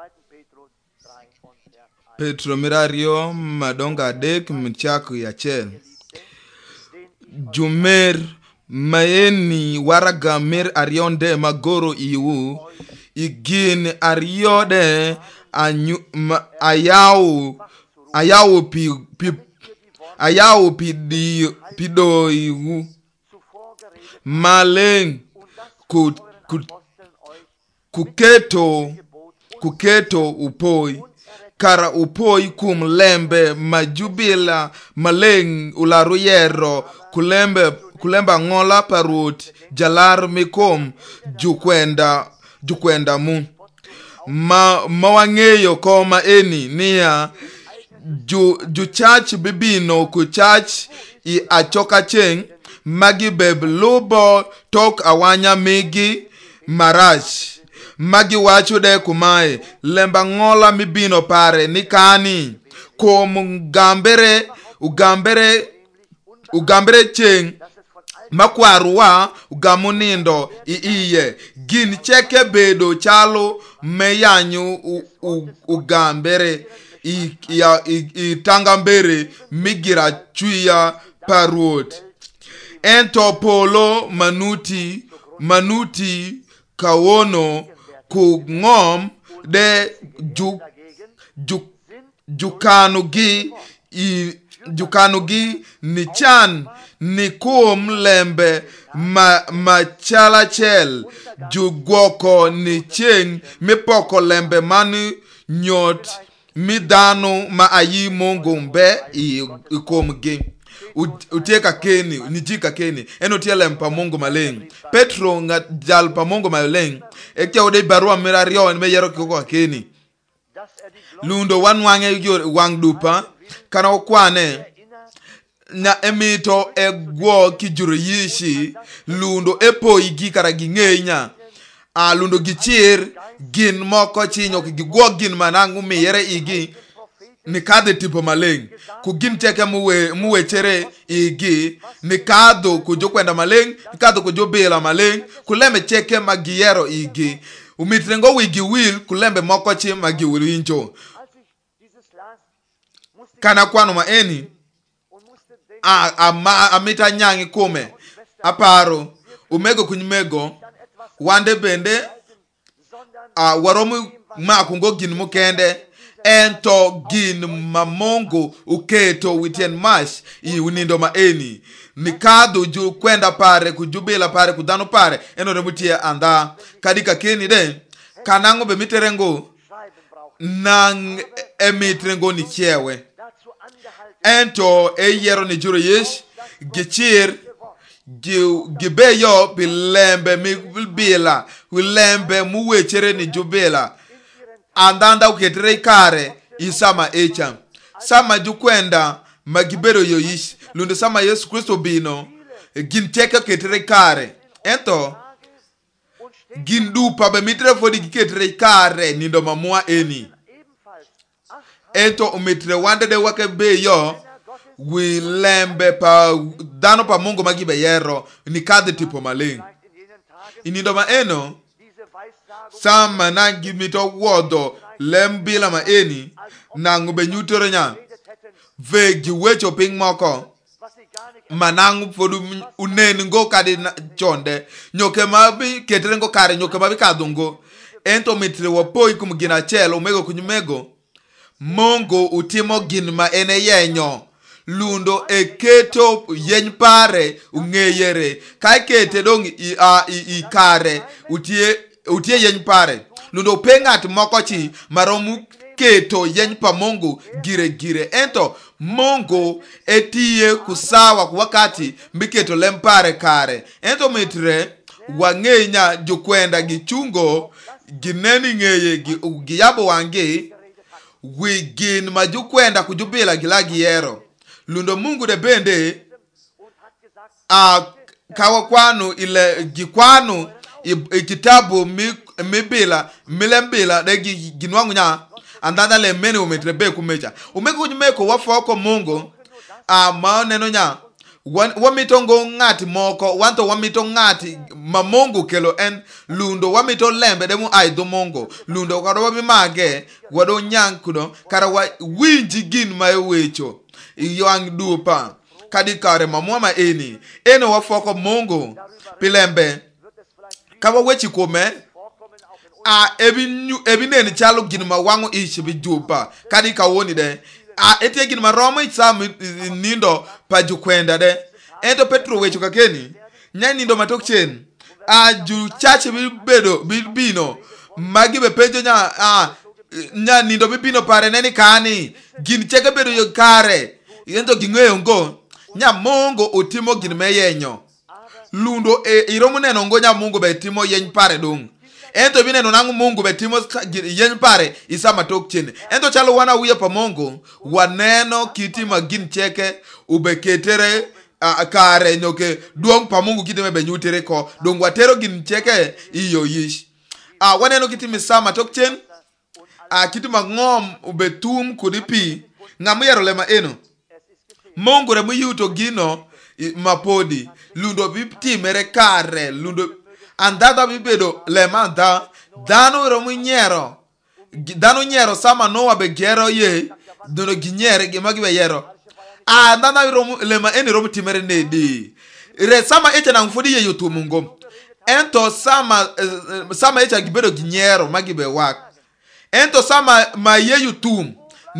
Petro mirario madonga dek mchaku ya chel. Jumer maeni waraga mer arionde magoro iwu igin ariode ayawu pido iwu maleng kuketo upoi kara upoi kum lembe majubila maleng ularuyero kulemba ngola parut jalar mikom jukwenda mu mawangeyo koma eni niya ju church bibino ku church I achoka cheng magi beb lubo tok awanya migi marach magi wacho de kumae lemba ngola mibino pare nikani kom ugambere cheng makwaruwa ugamunindo iye gin cheke bedo chalo meyanyu ugambere itangambere migira chuya parwot ento polo manuti kawono kugngom de jukanugi nichan nikum lembe machala chel jugwoko ni cheng mipoko lembe mani nyot midano ma ayi mongo mbe ikomgi utieka keni nijika keni eno tiele mpa mongo maleng Petro nga jal pa mongo maleng ekia ode barua mirario me yero kiko keni lundo wanwange wang dupa kana okwane na emito egwo kijuru yishi lundo epo igi kara gingenya lundo gichir gin moko chinyo gigwo gin manangu miyere igi nikade tipo maleng kugin cheke muwe chere igi nikado kujokwenda maleng nikado kujobela maleng kuleme cheke magiyero igi umitrengo wigi will kulembe moko chi magiwinjo kana kwano maeni amita nyangi kume aparo umego kunyumego wande bende waromu makungo gin mukende ento gin mamongo uketo witien mash unindo maeni nikado ju kwenda pare kujubila pare kudano pare eno remutie anda kadika keni de kanango be miterengo nang emitrengo ni chewe ento eyero ni juro yesh gichir gibeyo bilembe bila wilembe muwechere ni jubila andanda uketere kare isama echa sama jukwenda magibero yoyish lundo sama Yesu Kristo bino ginteka ketere kare ento gindupa be mitre fodi ketere kare nindo mamua eni ento umetre wande de wake beyo wilembe pa dano pa Mungu magibe yero nikade tipo maleng inindo maeno sama nangi mito wodo lembila maeni nangu be nyutore nya vegi wecho ping moko manangu fodu uneni ngo kadi chonde nyoke mabi ketere ngo kare nyoke mabi kadungo ento mitre wapoi kumgina chelo umego kunyumego Mongo utimo gin ma ene yenyo lundo eketo yeny pare ungeyere kai kete dong i kare utie yeny pare lundo pengat moko chi maromu keto yeny pa Mongo gire ento Mongo etie kusawa kwa wakati mbiketo lempare kare ento mitre wangenya jukwenda gichungo gineni ngeye giyabo wange wigin majukwenda kujubila gilagi yero lundo Mungu de bende kawa kwanu ile gikwanu ikitabu mibila milembila de ginwangu nya andanda le mene umetrebe kumecha umeko wafoko Mungu maoneno nya wamito ngo ng'ati moko wanto wamito ng'ati ma Mungu kelo en lundo wamito lembe demu ai do Mungu lundo kado wabimage wado nyankuno kara winji gin ma wecho yoang dupa kadi kare mamwa eni eno wafoko Mungu pilembe kawa wechi kome ebineni chalo gin ma wango ichi bi dupa kadi kawoni de etie gin ma romo isam nindo pa jukwenda de ento Petro wecho kakeni nya nindo matok chen ju chache bino magi be penjo nya nindo bino pare neni kani gin cheke bedo yo kare ento ging'eyo ngo nya Mungu utimo gin meyenyo lundo iromo neno ngo nya Mungu be timo yeny pare dong ento bineno nangu Mungu betimo yeny pare isama tok chen ento chalo wana uye pa Mungu waneno kitima gin cheke ubeketere kare nyoke duong pa Mungu kitime benyutere ko dong watero gin cheke iyo yish waneno kitimi sama tok chen kitima ngom ubetum kudipi ngamuyero lema eno Mungu remu yuto gino mapodi lundo bitimere kare lundo andada bibedo lemanda dano romu nyero dano sama no be gero ye dono ginyere gimagibe yero andada romu lema eni romu timere nedi re sama echa na mfodi ye yotumungo ento sama echa gibedo ginyero magibe wak ento sama ma ye yutum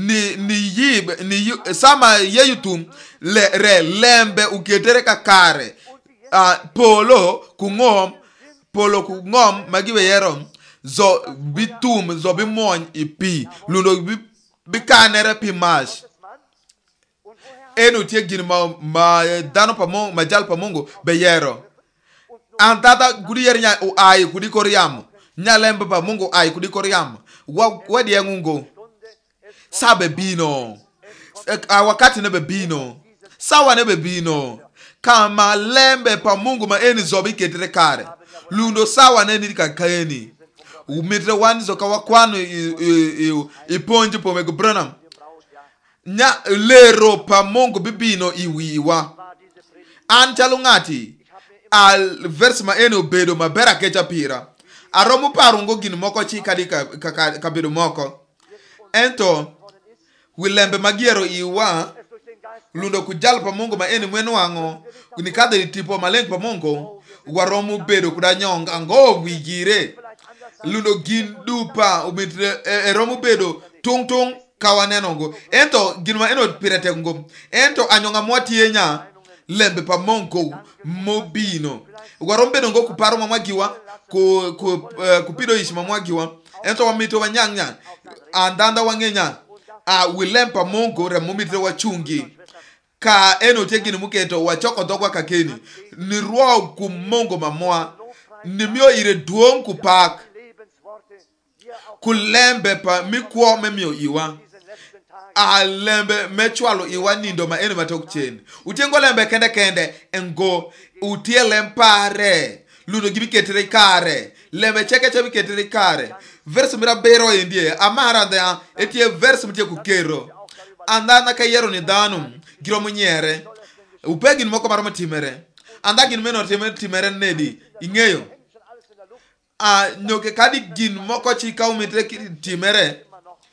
sama ye yutum re lembe uketere kakare polo kungom magibe yero zo bitum zo bimon ipi lundo bikanere pi mash enu tie gin ma dano pa Mungu majal pa Mungu be yero antata gudi yer nya ai kudi koriam nya lembe pa Mungu ai kudi koriam wadi yangungo sabe bino wakati nebe bino sawa nebe bino kama lembe pa Mungu ma eni zobi ketere kare lundo sawa neni kakeni umitre wani zoka wakwano iponji po mego branam nya lero pa Mungu bibino iwiwa anchalo ngati al verse ma eni obedo ma bera kecha pira aromu parungo gin moko chi kadi kabedo moko ento wilembe magiero iwa lundo kujal pa Mungu ma eni mwenu wango unikade tipo maleng pa Mungu waromu bedo kudanyonga ngo wigire lundo gindupa umitre romu bedo tung kawaneno ngo ento ginma eno pirete ngo ento anyonga mwati yenya lembe pa Mungu mobino waromu bedo ngo kuparo mamwagiwa kupido ishi mamwagiwa ento wamito wanyanya andanda wangenya wilempa Mungu remumitre wachungi ka eno tegini muketo wachoko dogwa kakeni ni ruo ku Mungu mamwa ni mio ire duong kupak kulembe pa mikwo memio iwa lembe mechwalo iwa nindo ma eno matok chen utengo lembe kende engo utie lempare luno gibiketere kare lembe cheke biketere kare verse mira bero endie amara da etie verse mtie kukero andana kayero ni danu giro munyere upegin moko maro matimere andagin meno timere nedi ingeyo nyoke kadi gin moko chika umitre timere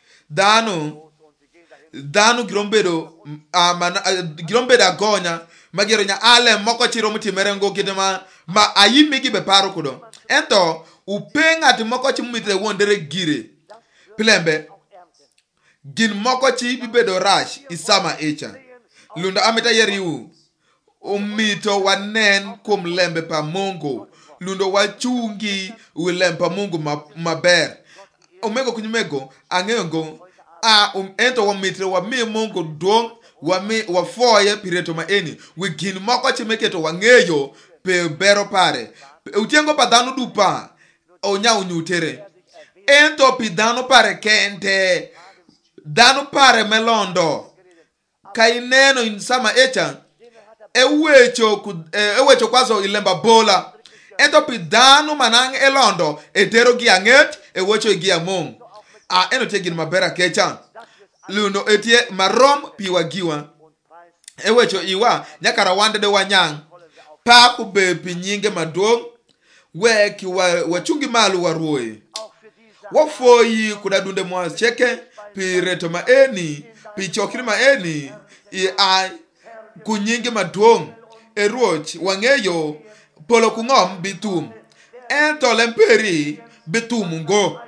danu girombedo girombedo agonya magero nya ale moko chiro mutimere ngo kidema ma ayimi gibe paro kudo ento upenga ti moko chi mumitre wondere gire pilembe gin moko chi bibedo rash isama echa lunda ameta yeriu umito wanen kum lembe pa Mungu lundo wachungi ulembe pa Mungu maber omego kunyumego angengo ento wamitre wami Mungu dong wafoye pireto ma eni wigin moko chi meketo wangeyo pe bero pare utiengo pa danu dupa onya unyutere ento pi danu pare kente danu pare melondo kaineno insama echa ewecho kwazo ilemba bola ento pi danu manang elondo etero gi anget ewecho gi among eno tegin mabera kecha luno etie marom pi wagiwa Ewecho iwa nyakara wande de wanyang paku be pinyinge maduong weki wachungi malu waruoe wafoyi kudadunde mwa cheke pi reto maeni pi chokri maeni i ai kunyinge maduong eruoch wangeyo polo kungom bitum ento lemperi bitum ngo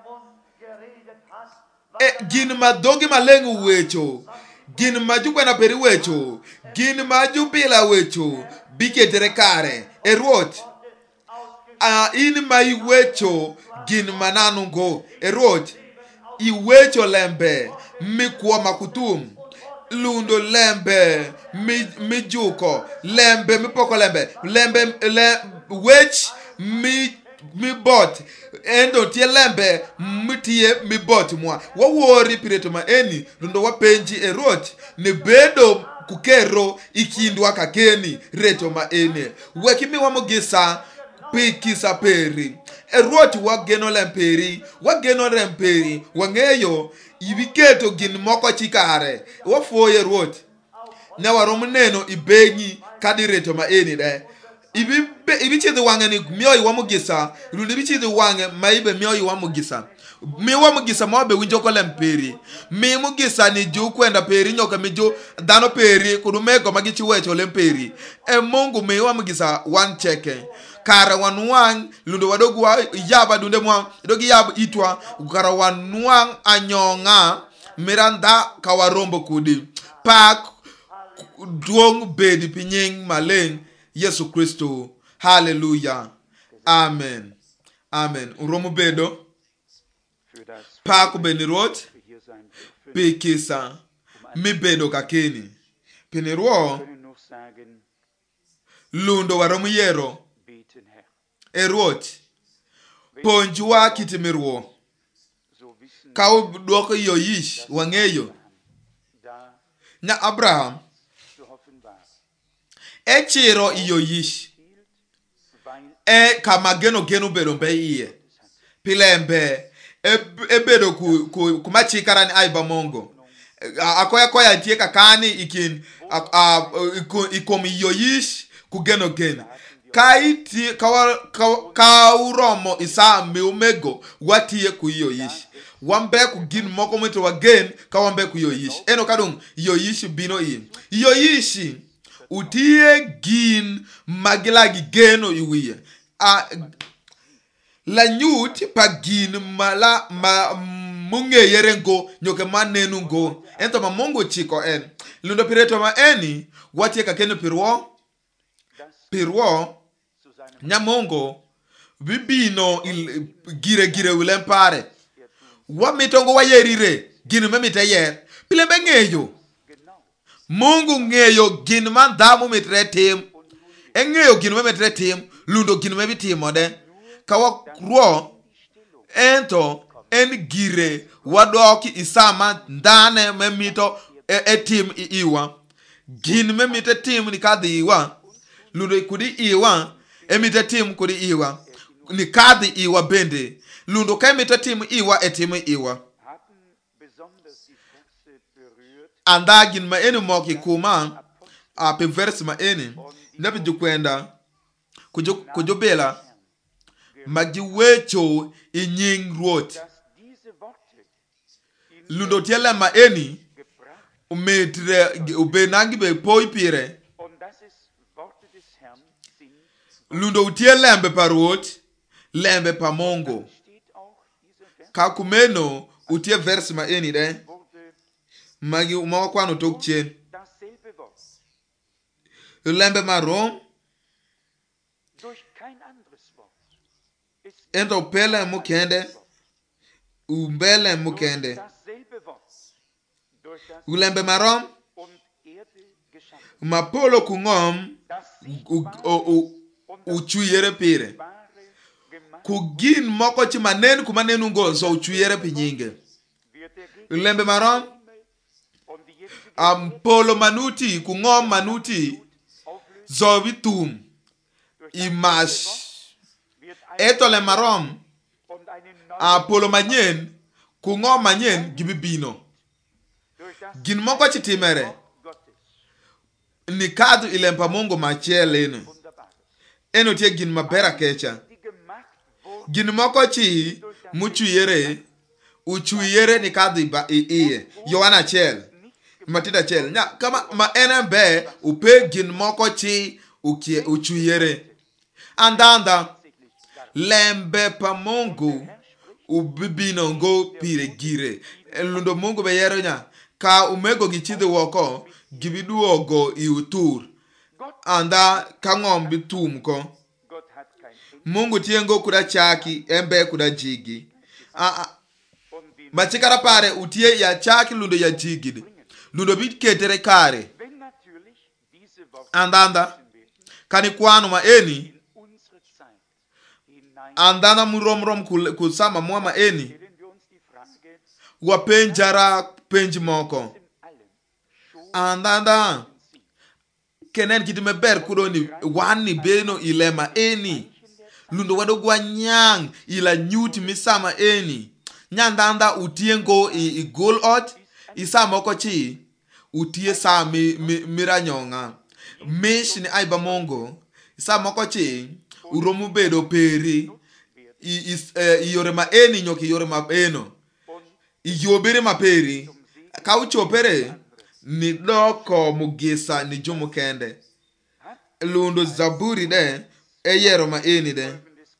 gin madongi malengu wecho gin majukwena peri wecho gin majubila wecho biketere kare eruoch in ma iwecho gin mananu ngo eruoch iwecho lembe mikwo makutum lundo lembe mijuko lembe mipoko lembe wech mi bot endo tie lembe mitie mi bot mwa wawori pireto maeni lundo wapenji eruoch ne bedo kukero ikindwa kakeni reto maeni wekimi wamogisa pikisa peri eruoch wageno lemperi wangeyo ibiketo gin moko chikare wafoye eruoch ne warom neno ibenyi kadireto maeni de ibi chidhi wange ni miyo wamugisa rundi ibi chidhi wange maibe miyo wamugisa mi wamugisa mabe winjo ko lemperi mi mugisa ni ju kwenda peri nyoka mi ju dano peri kudumego magichi wecho lemperi Mungu mi wamugisa wan cheke kara wanwang lundo wadogu yaba dunde mwa dogi yaba itwa kara wanwang anyonga miranda kawarombo kudi pak duong bedi pinying maleng Yesu Kristo. Hallelujah. Amen. Amen. Uromu bedo pak benirot pikisa mi bedo kakeni pinirwo lundo waromu yero eruoch ponjwa kitimirwo kau duoko yoyish wangeyo na Abraham chiro yoyish kama geno bedo mbeiye pilembe bedo kumachikarani aiba mongo akoya tie kakani ikin ikom yoyish kugeno kaiti kauromo isa meumego watie kuyoyish wambe kugin moko mweto wagen kawambe kuyoyish eno kadung yoyish bino yoyish utie gin magilagi geno iwiye la nyut pa gin mala munge yerengo nyoke manenu ngo ento mamongo chiko lundo pireto maeni watie kakeno pirwo nyamongo bibino gire ulempare wamitongo wayerire gin memite yer pilembe ngeyo Mungu ngeyo gin man dhamu mitre tim engeyo gin memetre tim lundo gin mebitimo de kawa ruo ento en gire wadoki isama ndane memito tim iwa gin memite tim ni kadhi iwa lundo kudi iwa emite tim kudi iwa ni kadhi iwa bende lundo kemite tim iwa tim iwa andagin ma eni moki kuma pe verse ma eni nabi jukwenda kujobela magiwecho inying ruot lundo tiele ma eni umetre ubenangi be poipire lundo utiele lembe paruot lembe pa mongo kakumeno utie verse ma eni de magi umawakwano tokchen lembe marom ento pele mukende umbele mukende ulembe marom mapolo kungom uchuyere pire kugin moko chi manen kumanenu ngo so uchuyere pinyinge ulembe marom polo manuti kungom manuti zovitum imash etole marom polo manyen kungom manyen gibibino gin moko chitimere ni kadho ilempa Mungu machiel eno tie gin mabera kecha gin moko chi muchuyere uchuyere ni kadho iye Yohana chel Matida chel nya kama ma enembe upe gin moko chi uchuyere andanda lembe pa Mungu ubibino ngo pire gire lundo Mungu be yero nya ka umego gichidhe woko gibiduogo iutur anda kang'om bitum ko Mungu tiengo kuda chaki embe kuda jigi machikara pare utie ya chaki lundo ya jigi lundo bit ketere kare andanda kani kwanu maeni andana muromrom kusama mwa maeni wapenjara penj moko andanda kenen kitime ber kudoni wani beno ilema eni lundo wado gwanyang ila nyuti misama eni nyandanda utiengo igol ot isama oko chi utie sa miranyonga mish ni aiba Mongo isama oko chi uromu bedo peri iyore ma eni nyoki yore ma eno iyobere maperi kauchopere ni doko mugisa ni jumu kende lundo Zaburi de eyero ma eni de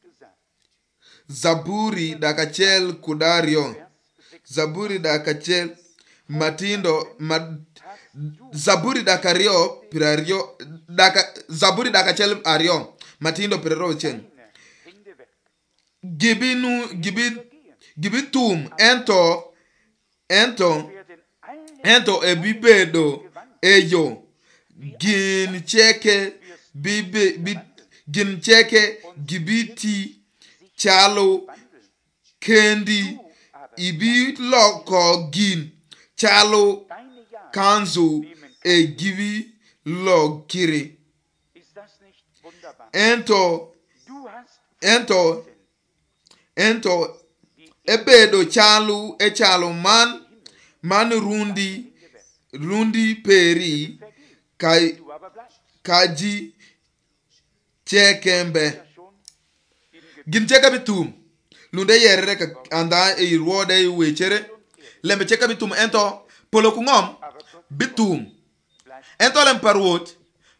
Zaburi dakachel kudario Zaburi dakachel matindo Zaburi dakario pirario Zaburi dakachel ario matindo piraro chen gibitum ento ebibedo eyo gin cheke gibiti chalo kendi ibi loko gin chalo kanzu gibi lokiri ento ebedo chalo man rundi peri kaji chekembe gin cheka bitum lunde yerere ka anda e ruode wechere lembe cheka bitum ento polo kungom bitum ento lem parwot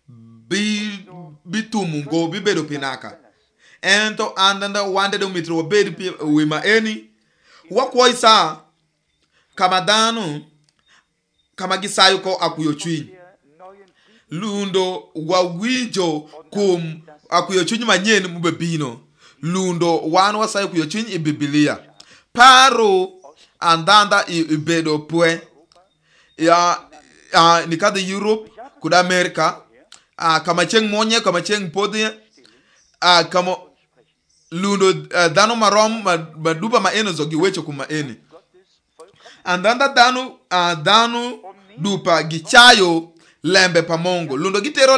bitum go bibedo pinaka ento andanda wande do mitro bed wima eni wakwoisa kama danu kama gisayo ko akuyo chwiny lundo wawinjo kum akuyo chwiny manyien mubebino lundo wan wasayo kuyo chwiny i Biblia paro andanda ibedo pwe ya nikadho Europe kuda America kama cheng monye kama cheng podye kama lundo dano marom maduba maeno zogi wecho kuma eni andanda dano dupa gichayo lembe pa Mungu lundo gitero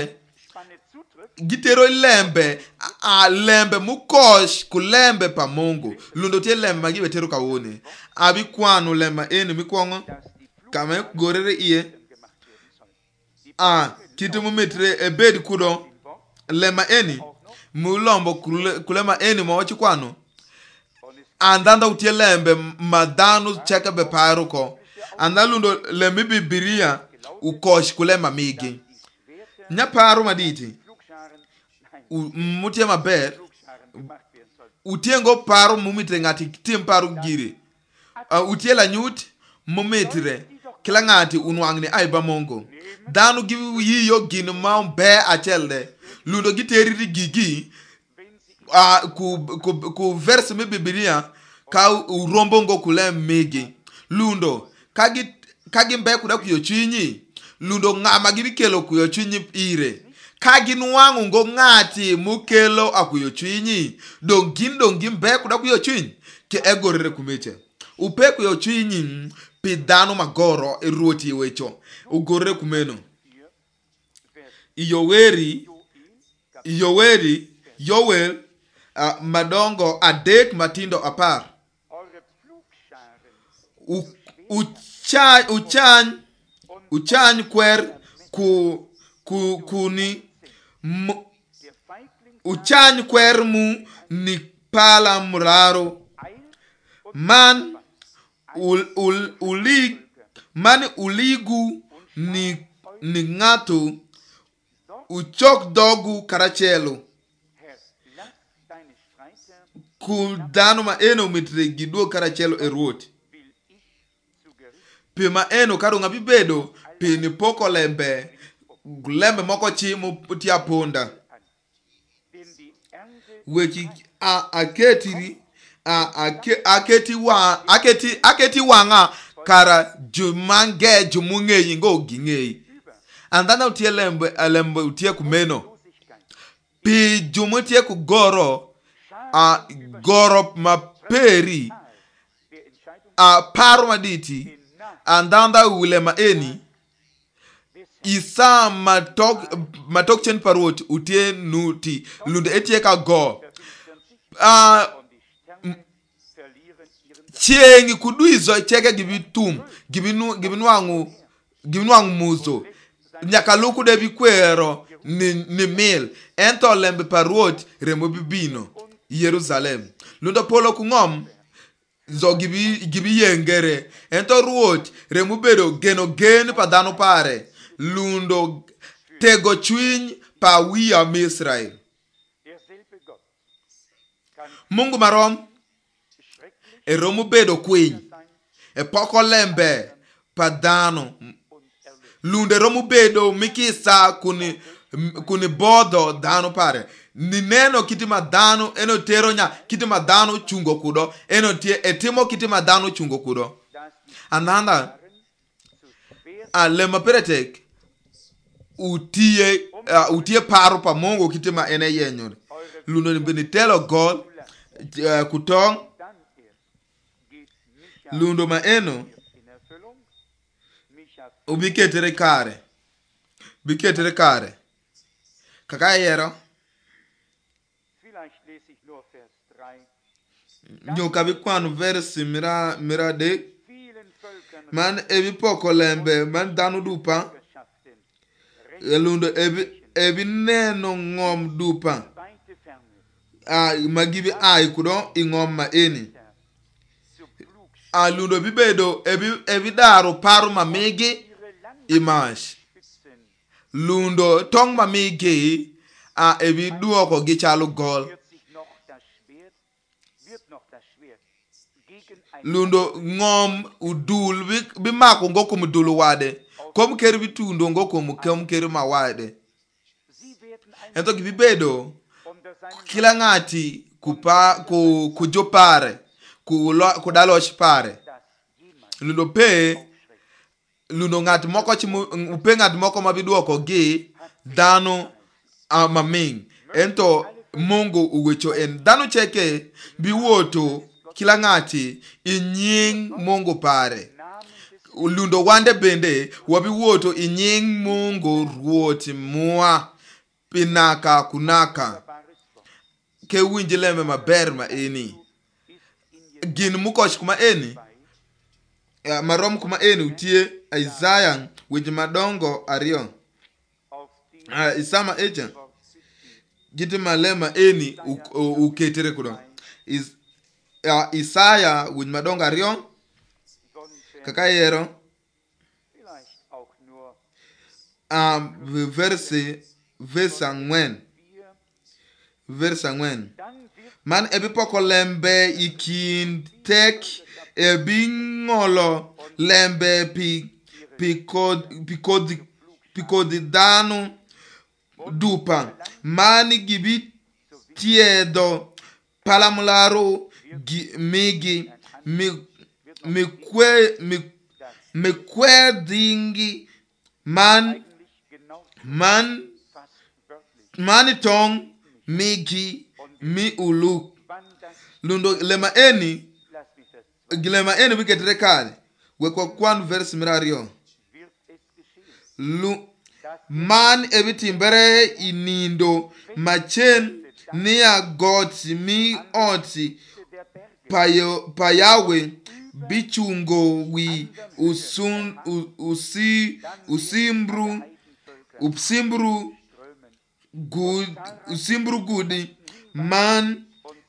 lembe lembe mukosh kulembe pa Mungu lundo tie lembe magibe tero kawone abi kwanu lemba eni mikwongo kama gorere iye kitimu metre ebed kudo lemba eni mulombo kulema eni mawachi kwanu andanda utie lembe madanu cheka be paruko andalundo lembe Biblia ukosh kulema migi nya paru maditi mutie maber utiengo paru mumitre ngati tim paru giri utie la nyut mumitre kila ngati unwangni aiba Mongo danu gibi yiyo gin maumbe achelde lundo giteriri gigi ku verse mi Biblia ka urombo ngo kulem migi lundo kagi mbe kuda kuyo chwinyi lundo ngama gibi kelo kuyo chwinyi ire kagi nuwangu ngo ngati mukelo akuyo chwinyi dongi mbe kuda kuyo chwinyi ke egorere kumeche upe kuyo chwinyi pidano magoro eruoti wecho ugorere kumeno Yowel madongo adek matindo apar uchany kwer kuni uchany kwer mu ni pala muraro man uligu ni ngato uchok dogu karachelo ku dano ma eno mitre giduo karachelo eruot pi ma eno karo ngabi bedo pi ni poko lembe moko chimu tia ponda wechi aketi wanga kara jumange jumunge yingo ginge andana utie lembe utie kumeno pi jumutie ku goro maperi paro maditi andanda ulema eni isa matok chen parot utie nuti lunde etie ka go chiengi kuduizo cheke gibitum gibinwangu muzo nyakaluku de bikwero ni mil ento lembe parot remo bibino Jerusalem lundo polo kungom zo gibi yengere ento ruot remo bedo gen padano pare lundo tego chwiny pa wiya Israel. Mungu marom romo bedo kwiny poko lembe padano lunde romo bedo mikisa kuni bodo dano pare ni neno kitima dano eno tero nya kitima dano chungo kudo eno etimo kitima dano chungo kudo ananda lema peretek utie paro pa Mungu kitima ene yenyor lundo ni benitelo gol kutong lundo ma eno ubiketere kare kaka yero nyoka bikwanu versi mira de man ebi poko lembe man danu dupa lundo ebi neno ngom dupa magibi kudo ingom ma eni lundo bibedo ebi daro paru mamigi imash lundo tong mamigi ebi duoko gichalo gol lundo ngom udul bimako ngoko mudulu wade kom keri bitundo ngoko mukem keri mawade ento gibibedo kila ngati kujopare kudalosh pare lundo ngati moko upe ngati moko mabiduoko gi dano maming ento Mungu uwecho en dano cheke biwoto kila ngati inying Mungu pare lundo wande bende wabiwoto inying Mungu ruoti mua pinaka kunaka ke winjileme maber ma eni gin mukosh kuma eni marom kuma eni utie Isaiah wiji madongo ariyo isama eja giti malema eni uketere kudo Isaiah wiji madongo ariyo kaka yero verse angwen man ebi poko lembe ikin tek ebi ngolo lembe pikodi dano dupa mani gibi tiedo palamularo migi dingi mani tong migi mi uluk lundo lema eni biketere kale wekwa kwan verse mirario man ebitimbere inindo machen nia goti mi oti payawe bichungo wi usimbru usimbru gudi man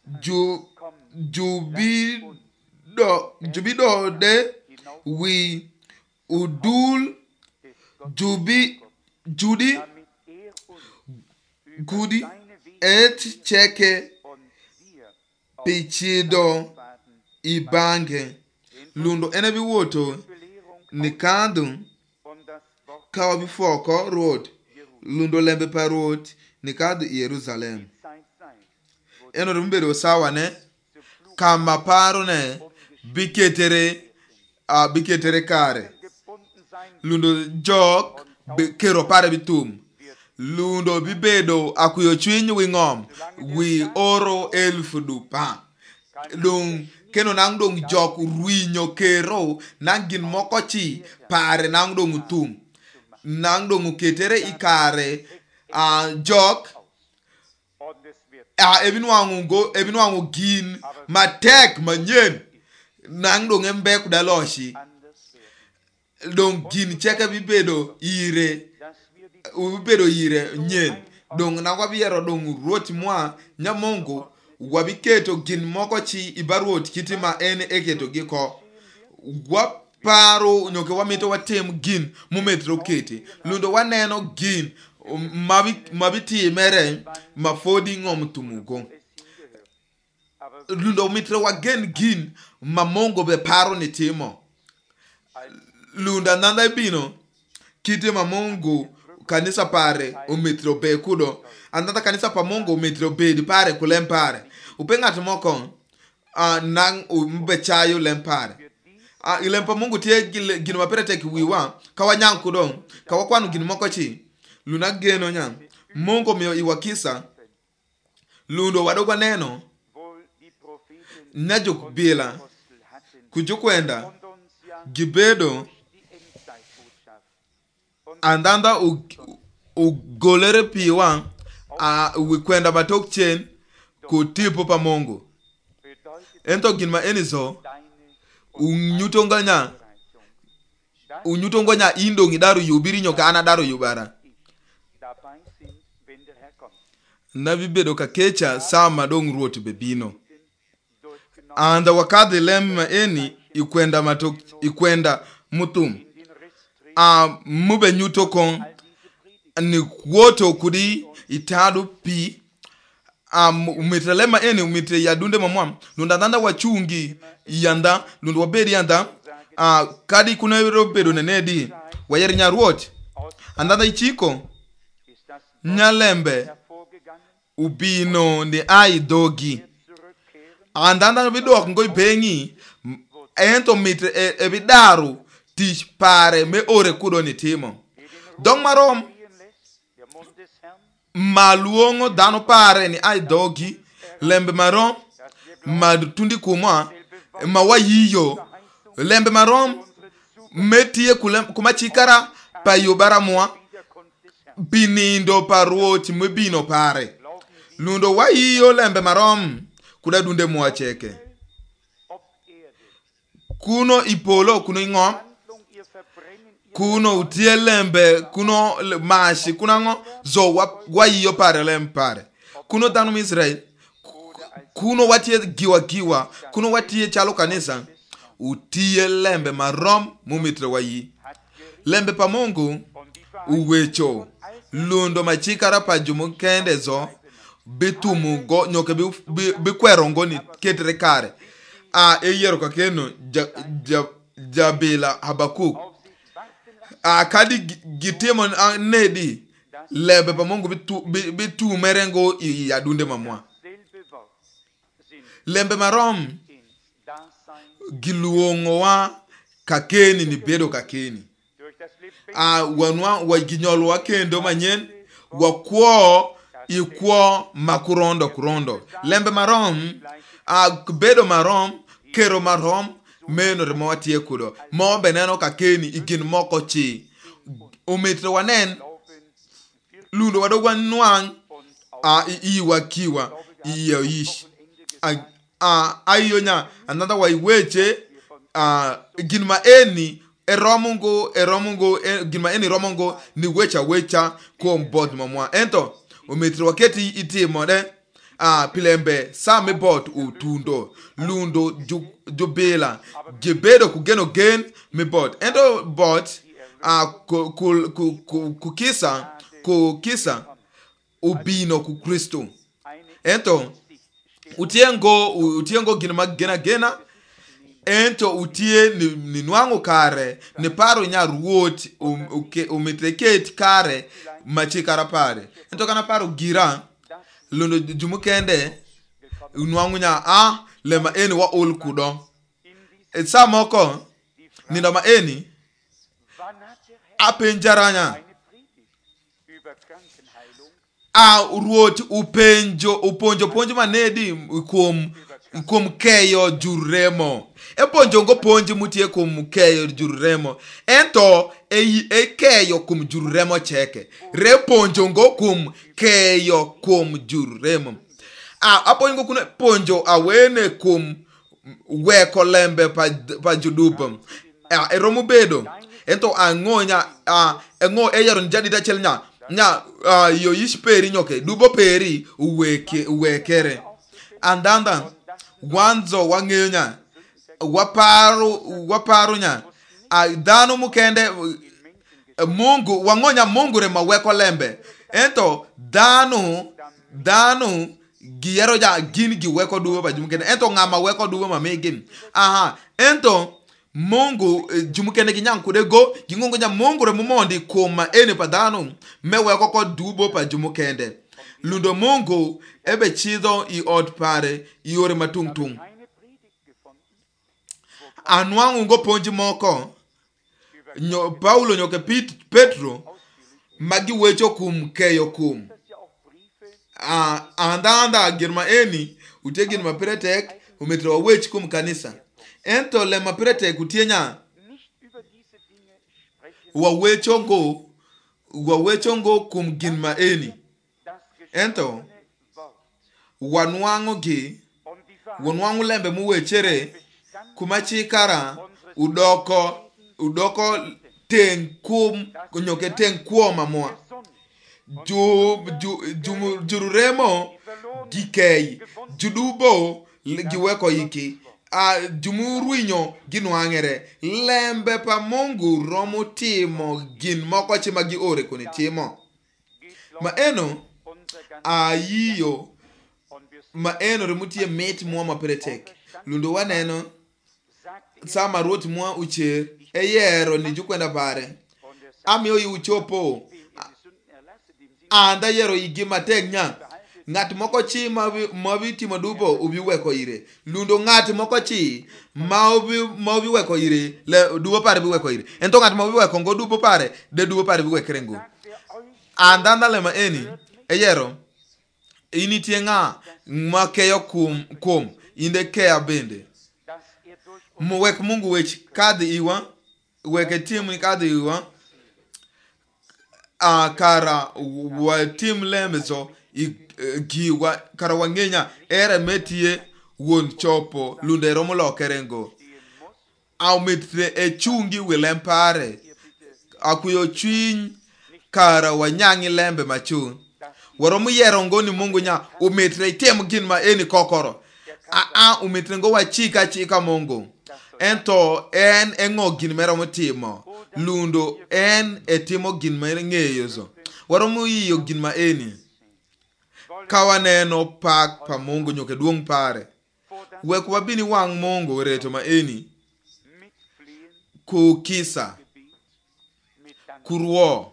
jubido de wi udul judi gudi et cheke pichido ibange lundo enebi woto nikando kawa bifoko road lundo lembe pa road nikado Jerusalem eno rumbero sawa ne kama paro ne biketere kare lundo jok kero pare bitum lundo bibedo akuyo chwiny wingom wi oro elfu dupa dong keno nang dong jok ruinyo kero nang gin moko chi pare nang dong tum nang dong ketere ikare jok ebinwangu gin matek manyen nang dong embe kudaloshi dong gin cheke bibedo ire nyen dong na wabiero dong ruot mwa nyamongo wabiketo gin moko chi ibaruot kitima en eketo giko waparo nyoke wamito watem gin mumetro kete lundo waneno gin mabiti mere mafodi ngom tumugo lundo mitre wagen gin mamongo be paro ni timo lunda nanda bino kite mamongo kanisa pare umetro be kudo andata kanisa pa mongo umetro be di pare kulempare upenga tumoko nang umbechayo lempare ilempa mungu tie gino mapere ki wiwa kawanyang kudong kawakwanu gino moko chi luna geno nyang mungu mio iwakisa lundo wadogo neno najuk bila kujukwenda gibedo andanda ugolere piwa wikwenda matok chen kutipo pa mongo ento ginma enizo unyutongonya indo ngidaru yubiri nyoka ana daru yubara nabi bedo ka kecha sama dong ruot bebino anda wakadhi lemma eni ikwenda mutum mube nyuto kon ni woto kudi itadu pi umetrelema eni umetre yadunde mamwam lunda nanda wachungi yanda lunda wabedi yanda kadi kuna yoro bedo nenedi wayeri nyaruot andanda ichiko nyalembe ubino ni dogi andanda bidok ngoi pengi ento mitre ebidaru tich pare me ore kudo ni timo dong marom maluongo dano pare ni dogi lembe marom madutundi kuma mawayiyo lembe marom metie kuma chikara pa yubara mwa binindo paruoti mbino pare lundo wayiyo lembe marom kuda dunde mwa cheke kuno ipolo kuno ingom kuno utie lembe kuno mashi kuna ngo zo wayiyo pare lempare kuno dano Israel kuno watie giwa kuno watie chalo kanisa utie lembe marom mumitre wayi lembe pa Mungu uwecho lundo machikara pa jumu kende zo bitumugo nyoke bikwerongo ni ketre kare eyero kakeno jabila Habakuk kadi gitemo nedi lembe pa Mungu bitu merengo yadunde mamwa lembe marom giluongo wa kakeni ni bedo kakeni wanwa waginyolo wa kendo manyen wakwo ikwo makurondo lembe marom bedo marom kero marom meno remo watie kudo mo beneno kakeni igin moko chi umetre wanen lundo wadogwa nwang iwakiwa iyish ayonya another way weche ginma eni eromungo gima eni romongo ni wecha kuom bodh mamwa. Ento ometre waketi itimo de pilembe same bot utundo lundo jubila gebedo kugeno gen me bot. Ento bot kukisa ubino ku Kristo. Ento utiengo gina ento utie ni nwango kare ni paro nya ruot umetreket kare machikara pare. Ento kana paro gira lundo jumukende nwango nya lema eni wa ol kudo. Sa moko ni ndoma eni apenjaranya ruot uponjo manedi kuom keyo juremo. Eponjo ngo ponji mutie kuom keyo juremo. Ento keyo kuom juremo cheke. Reponjo ngo kuom keyo kuom juremo. Aponjo kuna ponjo awene kuom weko lembe pa judupom. Eromo bedo. Ento angonya engo eyaron jadi da chelnya yo isperi nyoke dubo peri uwekere andanda wanzo wangenya waparo nya dano mukende Mungu wangonya Mungu re maweko lembe. Ento dano giero ja gin giweko dubo pa jumukende. Ento ngama weko dubo mamegin. Ento Mungu jumukende ginyankude go gingongo nya Mungu re mumondi koma ene padano meweko ko dubo pa jumukende. Lundo Mungu ebe chido I od pare iore matungtung. Anwangu ngo ponji moko Paulo nyoke Petro magi wecho kum keyo kum. Andanda girma eni utegin mapretek umetro wech kum kanisa. Ento le mapretek utienya wawecho ngo kum girma eni. Ento wanwangu lembe muwechere kumachikara udoko ten kum kunyoke ten kuoma mwa jururemo gikei judubo giweko iki jumuruinyo ginwangere lembe pa Mungu romo timo gin moko chima gi ore kuni timo maeno ayiyo maeno remutie met mwa mapretek lundo waneno sama ruot mwa ucher eyero ni jukwenda pare amio yu uchopo anda yero igi matek nya ngat moko chi mavi timo dupo ubi weko ire lundo ngat moko chi mavi weko ire le dupo pare bi weko ire ento ngat mavi weko ngo dupo pare de dupo pare bi wekere ngo anda lema eni eyero initie nga makeyo kum inde kea bende muwek Mungu wech kadhi iwa weke timu ni kadhi iwa kara wa tim lemezo giwa kara wangenya ere metie won chopo lunde romo lokerengo au metre echungi wilempare akuyo chwiny kara wanyangi lembe machun waromu yero ngoni Mungu nya umetre temu gin ma eni kokoro umetre ngo wachika Mungu ento en engo gin mero motimo lundo en etimo gin mere ngeyozo waromu yiyo gin ma eni kawaneno pak pa Mungu nyoke duong pare weku wabini wang Mungu reto ma eni kukisa kuruo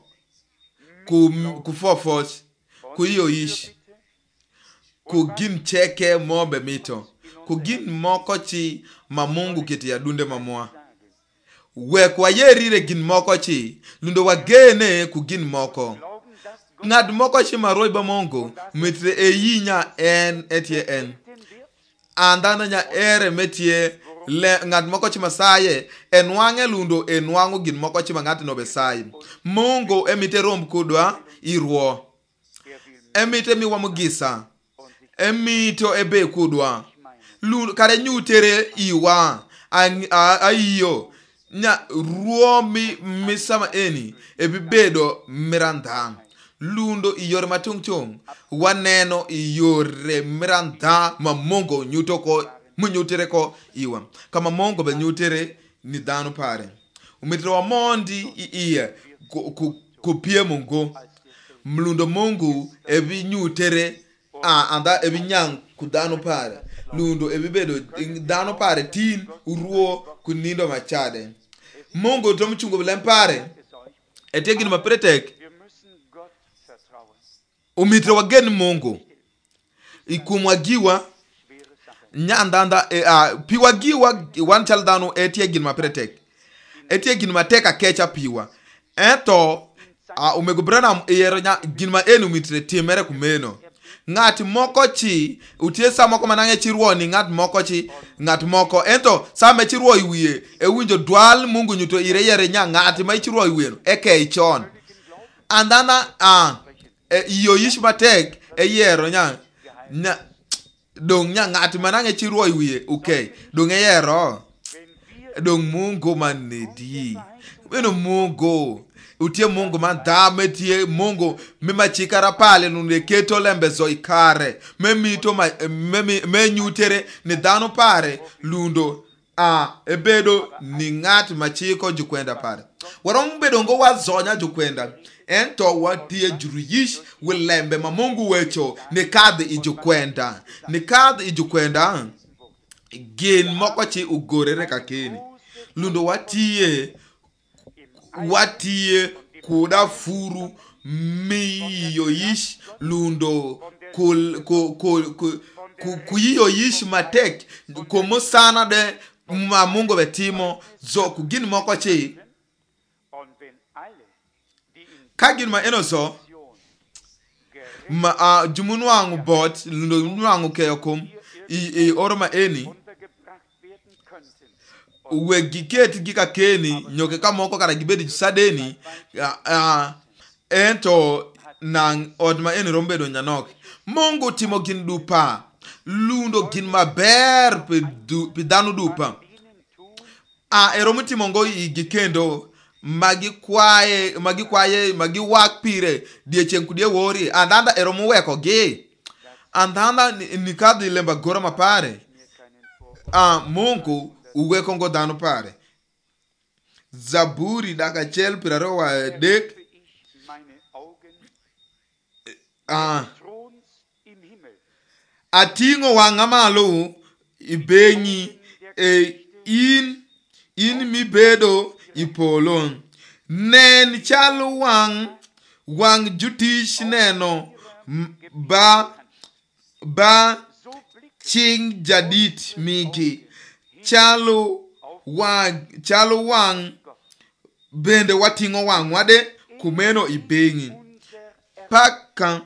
kufofos kuyo ish kugin cheke mobe mito kugin moko chi ma Mungu kiti ya dunde mamwa wekwa yerire gin moko chi lundo wagene kugin moko ngad moko chi maroi ba Mungu mitre eyinya en etie en andana nya ere metie le ngad moko chi masaye enwange lundo enwango gin moko chi ngati no besaye Mungu emite rom kudwa iruo emite mi wamugisa emito ebe kudwa kare nyutere iwa ayo nya ruomi misama eni ebibedo miranda lundo iyore matungtung waneno iyore miranda mamongo nyuto ko munyutere ko iwa kama mongo be nyutere ni dhano pare umitro wa mondi iye kupie mungu mlundo mungu ebi nyutere anda ebi nyang kudano pare lundo ebi bedo dhano pare tin uruo kunindo machade mungu tomchungo bilempare etegini mapretek umitro wa gen mungu ikumwagiwa nyandanda piwagiwa wanchal dano etegini mapretek etegini mateka kecha piwa ento umegobrana yeronya ginma enu mitre timere kumeno ngat moko chi utie samoko manange chiruoni ngat moko chi ngat moko ento same chiruo iwie ewinjo dwal mungu nyuto ire yere nya ngat ma chiruo iwie eke ichon andana iyo yish matek yero nya dong nya ngat manange chiruo iwie okay dong yero dong mungu manedi beno mungu utie mungu mandame tie mungu mima chikara pale nune keto lembe zoikare memito menyutere ni dhano pare lundo ebedo ni ngat machiko jukwenda pare warong bedo ngo wazonya jukwenda ento watie juruyish wilembe mamungu wecho ni kadhi ijukwenda gin moko chi ugorere kakeni lundo watie kuda furu miyo yish lundo kuyiyo yish matek komo sana de mamungo betimo zo kugin moko chi kagin ma enoso jumunu wangu bot lundo wangu keyokum oroma eni we giket gika keni nyoke kamoko kara gibedi sadeni ento nang odma eni rombedo nyanok mungu timo gin dupa lundo gin maber pe danu dupa eromu timo ngo igikendo magi wak pire diecheng kudie wori andanda eromu weko gi andanda nikadi lemba gora mapare mungu uweko ngo dhano pare Zaburi daka chel piraro wa dek atingo wanga malo ibenyi in mi bedo ipolon nen chalo wang jutish neno ba ching jadit miki chalo wang bende watingo wang wade kumeno ibengi paka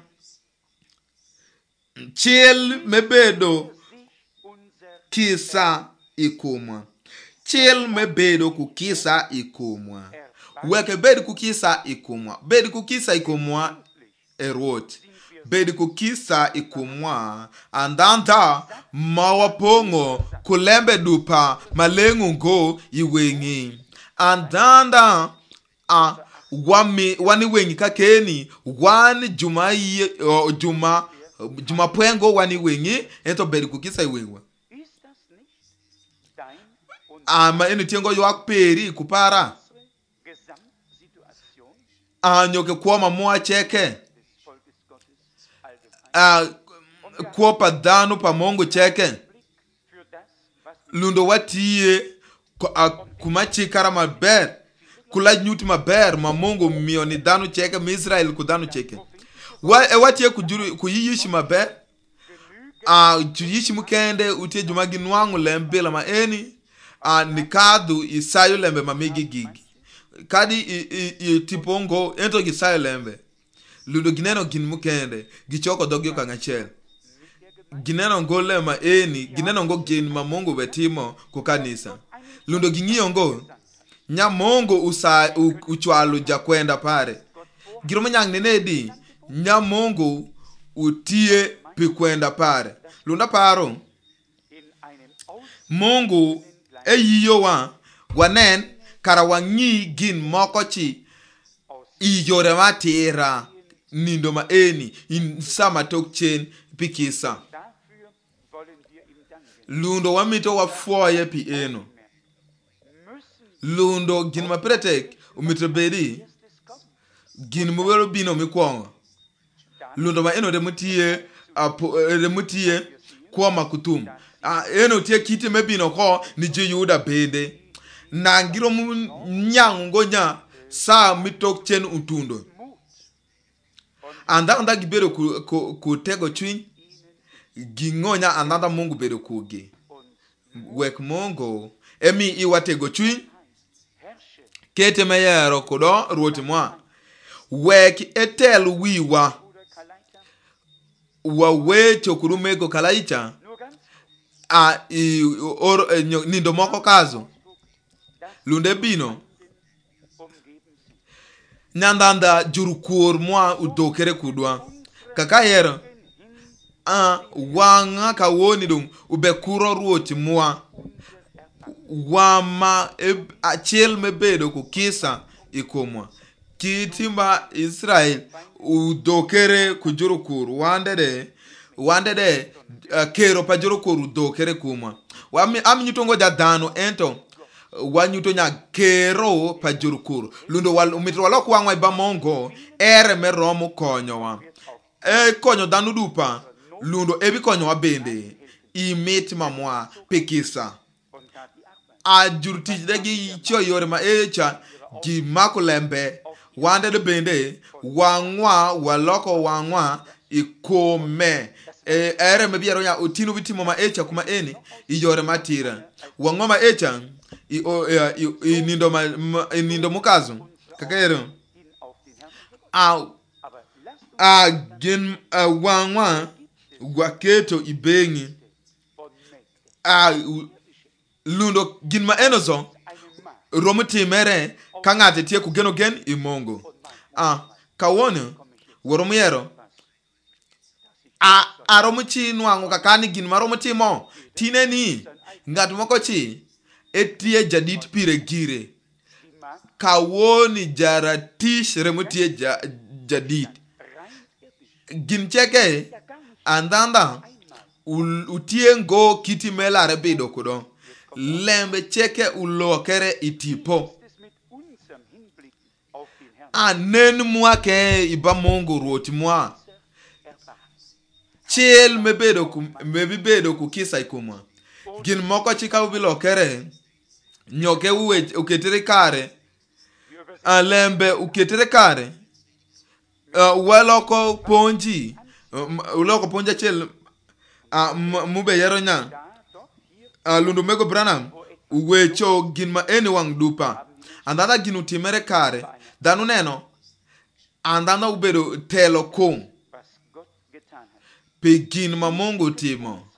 chel mebedo kisa ikumwa chel mebedo kukisa ikumwa weke bedi kukisa ikumwa erot bedi kukisa ikumwa andanda mawapongo kulembe dupa malengu ngo iwengi andanda wani wengi kakeni wani juma pwengo wani wengi ento bedi kukisa iwengwa ama eni tiengo yuak peri kupara nyoke kuoma mua cheke kuopa dhano pa mongo cheke lundo watie kumachikara maber kula nyuti maber mamongo mioni dhano cheke mi Israel ku dhano cheke watie kuyiyishi maber tuyishi mukende utie jumagi nwangu lembela maeni nikadu isayo lembe mamigi gigi kadi tipongo ento gisayo lembe lundo gineno gin mukende gichoko dogyo kangachel gineno ngole maeni gineno ngo gin mamongo betimo ku kanisa lundo gingiyo ngo nya mongo uchwalo jakwenda pare giromo nyang nenedi nya mongo utie pikwenda pare lunda paro mongo eyiyo wanen kara wangi gin moko chi i yore matira nindo ma eni in sama tok chen pikisa lundo wamito wafuoye pi eno lundo gin ma pretek umito bedi gin mwero bino mikwongo lundo ma eno de mutie kwa makutum eno tie kiti mebino ko ni Juyuda bende na ngiro nyango nya sa mitok chen utundo anda gibero ku tego chwin gingonya another Mungu bero kugi wek Mungu emi iwatego chwin kete meyero kudo ruoti mwa wek etel wiwa wawecho kurumego kalaicha nindo moko kazo lunde bino nyandanda jurukur mwa udokere kudwa kaka yero wanga ka woni dum ubekuro ruoti mwa wama achel mebedo kukisa ikomwa kitimba Israel udokere kujurukur wandede kero pa jurukur udokere kumwa nyutongo jadano ento wanyuto nya kero pa jurukur lundo umitro walok wangwa iba Mongo ere meromo konyo wa konyo danu dupa lundo ebi konyo wa bende imit mamwa pikisa ajurtij degi cho yore ma echa gi makulembe wande de bende wangwa waloko wangwa ikome ere mebiero ya utinu bitimo ma echa kuma eni iyore matira wangwa ma echa nindo mukazo kakero gen wangwa gwaketo ibengi lundo gin ma enozo romutimere kangate tie kugeno gen imongo kawone woromuyero aromuchi nwango kakani gin maromutimo tineni ngat moko chi etie jadit pire gire kawoni jaratish remutie jadit gin cheke andanda utiengo kiti melare bedo kudo lembe cheke ulokere itipo anen mwake iba Mungu ruoti mwa chel mebedo kukisa ikumwa gin moko chika ubilokere nyoke uketere kare lembe uketere kare waloko ponji uloko ponja chel mube yero nya lundu mego Branham uwecho gin ma eni wang dupa andanda gin utimere kare danu neno andanda ubedo telo kom pe gin ma Mungu timo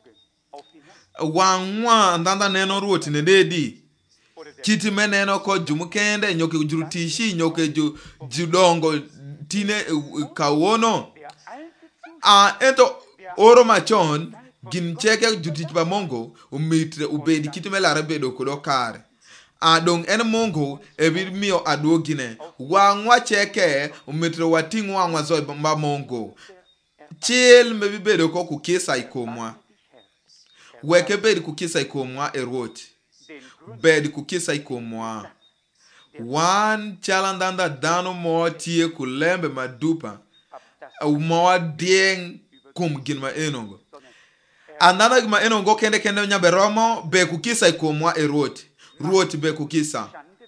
wangwa andanda neno ruoti nededi kiti meneno ko jumukende nyoke ujurutishi nyoke judongo tine kawono ento oro machon gin cheke jutich ba Mungu umitre ubedi kiti melare bedo kudo kare dong en Mungu ebi miyo aduogine wangwa cheke umitre watingu wangwa zoi ba Mungu chil mebi bedo ko kukisa ikomwa weke bedi kukisa ikomwa eroti bedi kukisa ikomwa wan chalandanda dano mo tie kulembe madupa mo dieng kum gin ma enongo andanda ma enongo kende nya beromo be kukisa ikomwa ruoti be kukisa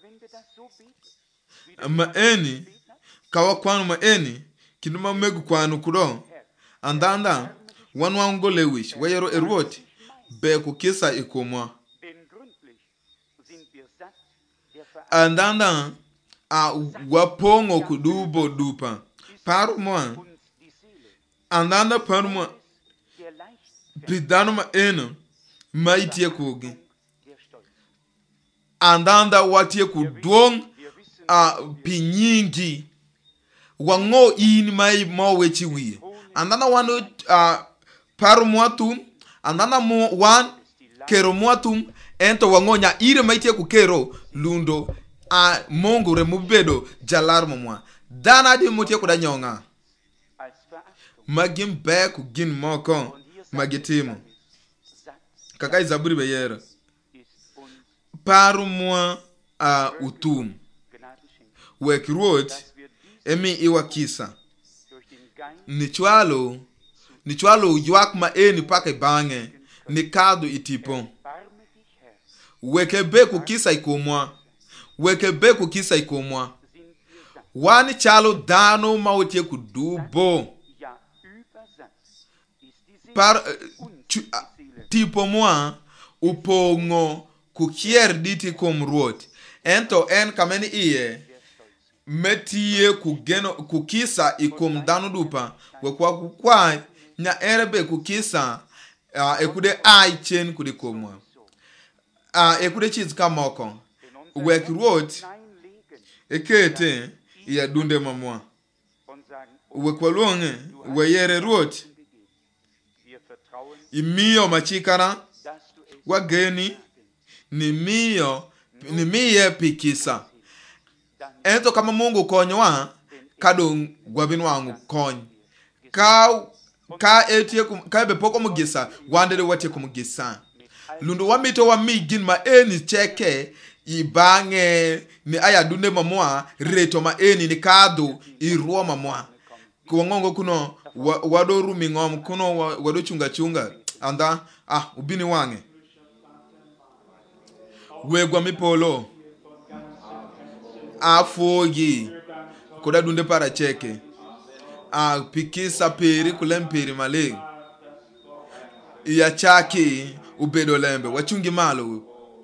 ma eni kawa kwanu ma eni kinuma megu kwanu kudo andanda wanwango lewish wayero ruoti be kukisa ikomwa andanda wapongo kudubo dupa paru mwa andanda paru mwa pidano ma eno maitie kugi andanda watie kudwong pinyingi wango in mai mo wechi wie andanda wano paru mwa tum andanda wan kero mwa tum ento wangonya ire maitie kukero lundo a Mungu remubedo jalar mwa dana di mutie kuda nyonga magim be ku gin moko magitimu kaka Zaburi beyero paru mwa utum wek ruot emi iwa kisa nichwalo ywak ma eni pake bange ni kadu itipo weke be ku kisa ikomwa wani chalo dano ma otie ku dubo tipo mwa upongo ku kier diti kom ruot ento en kameni iye metie ku kisa ikom dano dupa kwa nya erebe ku kisa ekude ai chen kude komwa ekude chiz kamoko wek ruot ekete ya dunde mamwa wekwalonge weyere ruot imiyo machikara wageni ni miye pikisa ento kama Mungu konyowa kadong gwabinwangu kony ka etie ka be poko mugisa wandere watie kumugisa lundu wamito wa migin ma eni cheke ibange ni aya dunde mamwa reto ma eni ni kado iruo mamwa kuongongo kuno wado rumingom kuno wado chunga anda ubini wange wegwa mipolo afogi kuda dunde para cheke pikisa peri kulemperi male ya chaki ubedo lembe wachungi malo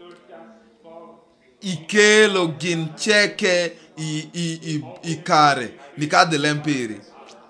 ikelo gin cheke ikare nikade lemperi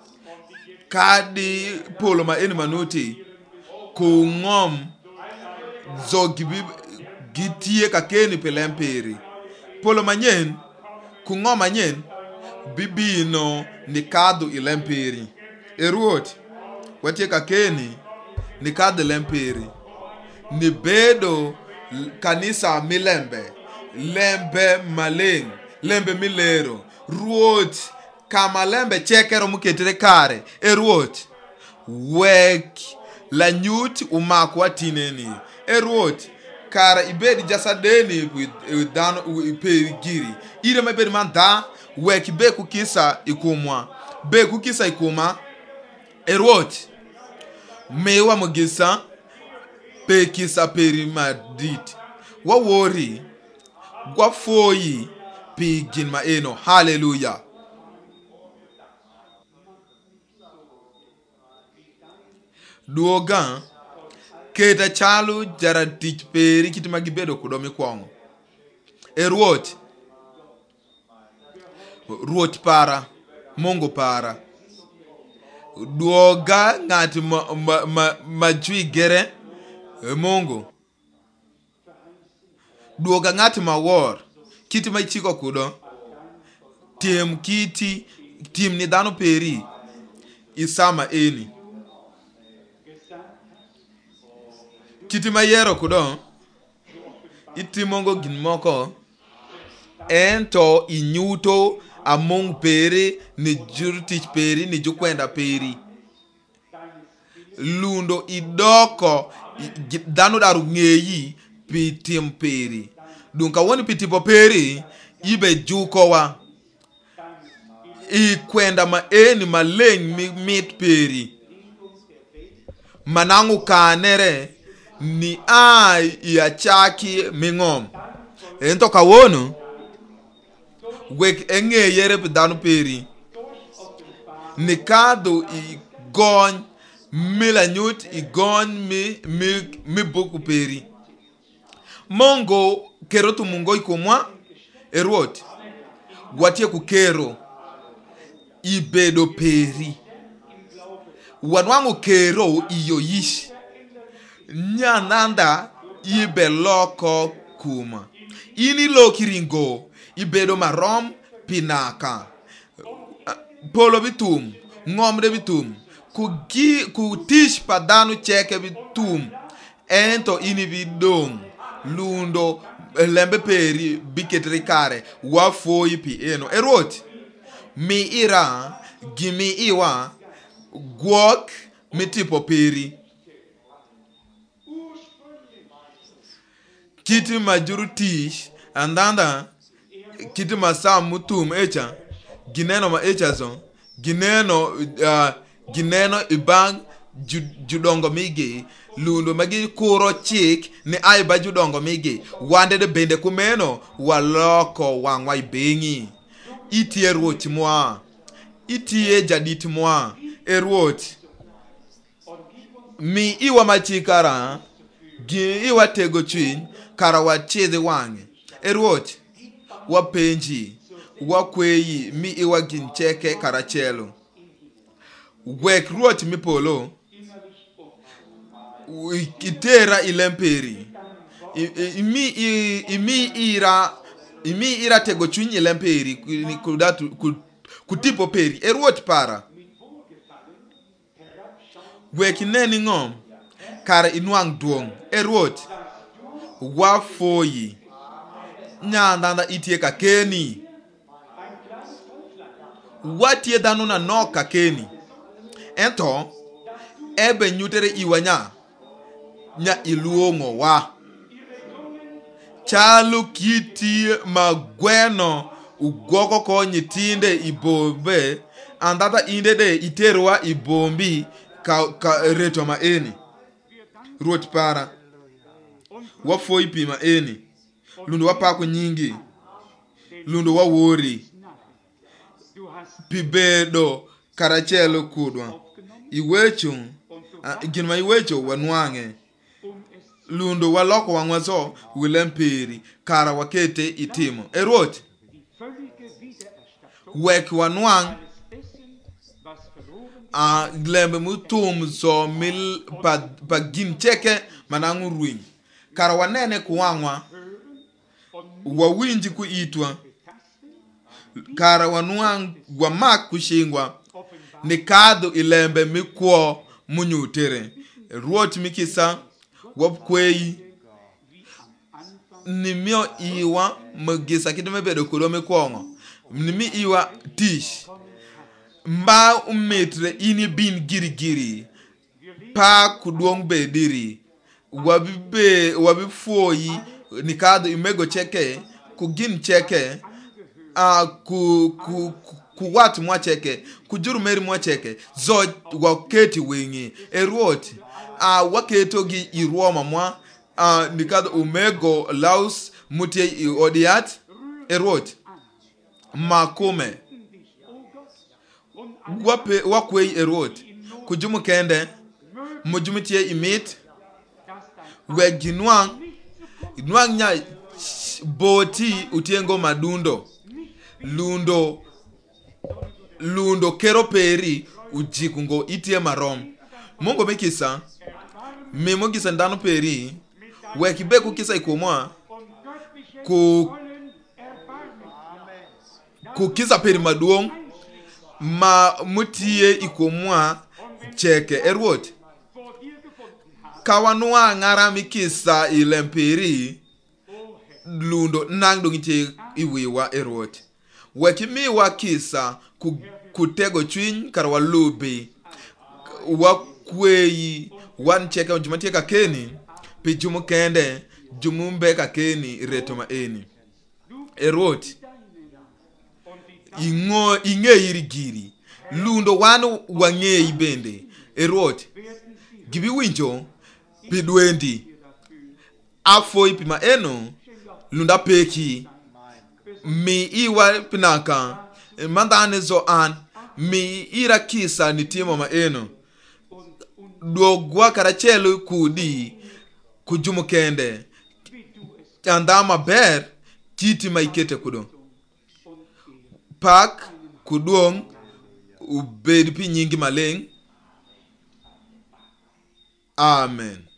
kadi polo ma eni manuti kungom zogi gitie kakeni pelemperi polo manyen kungom manyen bibino nikado ilemperi eruot watie kakeni nikado lemperi ni bedo kanisa milembe lembe maleng lembe milero ruot kama lembe chekero muketere kare eruot wek la nyut umakwa tineni eruot kara ibedi jasadeni dano iperi giri ire mebedi manda wek be kukisa ikuma eruot mewa mugisa pe kisa peri madit wawori gwafoyi pigin maeno hallelujah duoga keta chalu jaratich peri kitima gibedo kudomi kwongo eruot para Mungu para duoga ngati majui gere Mungu duoga ngati mawor kiti maichiko kudo tim ni dano peri isama eni kiti mayero kudo itimongo gin moko ento inyuto among peri ni jurtich peri ni jukwenda peri lundo idoko dano daru ngeyi pitim peri dunka woni pitipo peri ibe jukowa ikwenda maeni maleng mit peri manangu kanere ni iachaki mingom ento kawono wek engeyere pidanu peri nikado igony milanyut igony mi boku peri Mongo kero tu mungo ikomwa eruot gwatie kukero ibedo peri wanwangu kero iyoyish nyananda ibe loko kuma ini lokiringo ibedo marom pinaka polo bitum ngomre bitum kutish padanu cheke bitum ento ini bidong lundo lembe peri biketre kare wa foi pi eno erot mi ira gimi iwa guok mitipo peri kiti majuru tish andanda kiti masam mutum echa gineno ma echa zo gineno ibang judongo migi lundo magi kuro chik ni ai ba judongo migi wande de bende kumeno waloko wangwa ibengi itie ruoch mwa itie jadit mwa ruoch mi iwa machikara gi iwa tego chwiny kara wachidhi wange ruoch wapenji wakweyi mi iwa gincheke kara chelo wek ruoch mipolo itera ilemperi imi ira tego chwiny ilemperi kutipo peri ruoch para wek neni ngom kara inwang duong ruoch wafoyi nyandanda itie kakeni watie dhano na nok kakeni ento ebe nyutere iwanya nya iluongo wa chalo kiti magweno ugogo ko nyitinde ibombe andata inde de iterwa ibombi ka reto ma eni ruoch para wafoi pi ma eni lundo wapako nyingi lundo wawori pibedo karachelo kudwa iwecho ginma iwecho wanwange lundo waloko wangwazo wilemperi kara wakete itimo ruoch wek wanwang glembe mutum so mil pagin cheke manangu ruin kara wanene kuwangwa wawinji ku itwa kara wanwang wamak kushingwa ni kado ilembe mikwo munyutere ruoch mikisa wapkweyi nimio iwa magisa kidome bedo kudo mikwongo nimi iwa tish mba umetre ini bin giri pa kuduong bediri wabifoyi nikado imego cheke kugin cheke kuwat mwa cheke kujuru meri mwa cheke zo waketi wingi ruoch waketo gi iruoma mwa nikado umego laus mutie odiat ruoch makume wakwei ruoch kujumu kende mujumitie imit weginwang nya boti utiengo madundo lundo kero peri ujikungo itie marom mungo mikisa mimo gisa ndano peri wekibeku kisa ikomwa ku kisa peri maduong ma mutie ikomwa cheke ruoch kawanwa ngara mikisa ilemperi lundo nang dongitie iwiwa ruoch wekimiwa kisa kutego chwiny kar walubi wakweyi wan cheke jumatie kakeni pi jumu kende jumumbe kakeni reto ma eni ruoch ing'e irigiri lundo wan wang'eyi bende ruoch gibi winjo pi dwendi afoi pi ma eno lunda peki mi iwa pinaka mandane zo an mi ira kisa nitimo ma eno dogwa karachelo kudi kujumu kende andama ber kiti maikete kudo pak kuduong ubedi pi nyingi maleng amen.